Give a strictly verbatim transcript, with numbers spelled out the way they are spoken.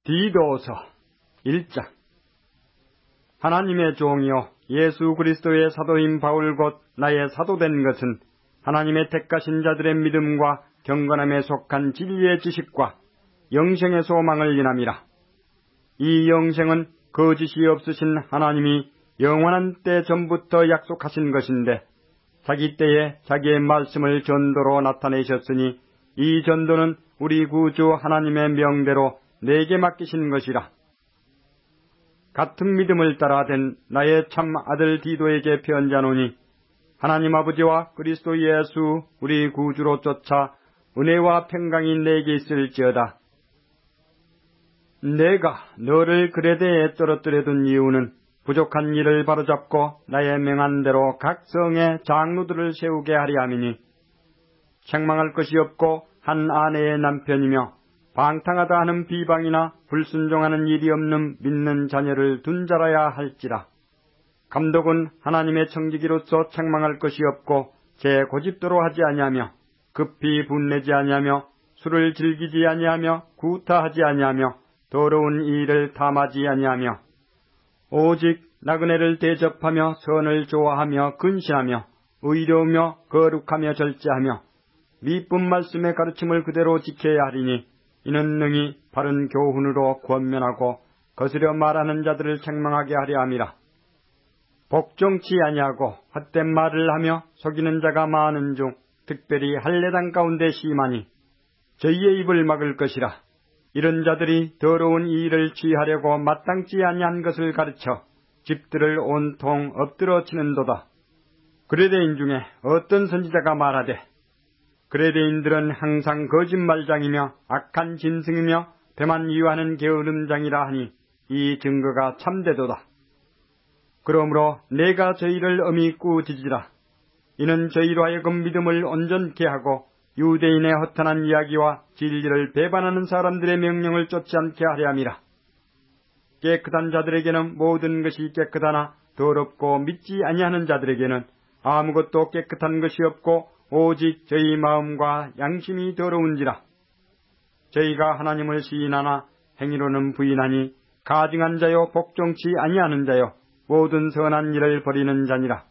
디도서 일 장. 하나님의 종이요 예수 그리스도의 사도인 바울 곧 나의 사도된 것은 하나님의 택하신 자들의 믿음과 경건함에 속한 진리의 지식과 영생의 소망을 인함이라. 이 영생은 거짓이 없으신 하나님이 영원한 때 전부터 약속하신 것인데 자기 때에 자기의 말씀을 전도로 나타내셨으니 이 전도는 우리 구주 하나님의 명대로 내게 맡기신 것이라. 같은 믿음을 따라 된 나의 참 아들 디도에게 편지하노니 하나님 아버지와 그리스도 예수 우리 구주로 쫓아 은혜와 평강이 내게 있을지어다. 내가 너를 그레데에 떨어뜨려 둔 이유는 부족한 일을 바로잡고 나의 명한 대로 각 성에 장로들을 세우게 하려 함이니 책망할 것이 없고 한 아내의 남편이며 방탕하다 하는 비방이나 불순종하는 일이 없는 믿는 자녀를 둔 자라야 할지라. 감독은 하나님의 청지기로서 책망할 것이 없고 제 고집대로 하지 아니하며 급히 분내지 아니하며 술을 즐기지 아니하며 구타하지 아니하며 더러운 일을 탐하지 아니하며 오직 나그네를 대접하며 선을 좋아하며 근신하며 의로우며 거룩하며 절제하며 미쁜 말씀의 가르침을 그대로 지켜야 하리니 이는 능히 바른 교훈으로 권면하고 거스려 말하는 자들을 책망하게 하려 함이라. 복종치 아니하고 헛된 말을 하며 속이는 자가 많은 중 특별히 할례당 가운데 심하니 저희의 입을 막을 것이라. 이런 자들이 더러운 일을 취하려고 마땅치 아니한 것을 가르쳐 집들을 온통 엎드러 치는도다. 그레데인 중에 어떤 선지자가 말하되 그레데인들은 항상 거짓말장이며 악한 짐승이며 배만 이유하는 게으름장이라 하니 이 증거가 참되도다. 그러므로 내가 저희를 엄히 꾸짖으라. 이는 저희로 하여금 믿음을 온전케 하고 유대인의 허탄한 이야기와 진리를 배반하는 사람들의 명령을 쫓지 않게 하려 함이라. 깨끗한 자들에게는 모든 것이 깨끗하나 더럽고 믿지 아니하는 자들에게는 아무것도 깨끗한 것이 없고 오직 저희 마음과 양심이 더러운지라. 저희가 하나님을 시인하나 행위로는 부인하니 가증한 자요 복종치 아니하는 자요 모든 선한 일을 버리는 자니라.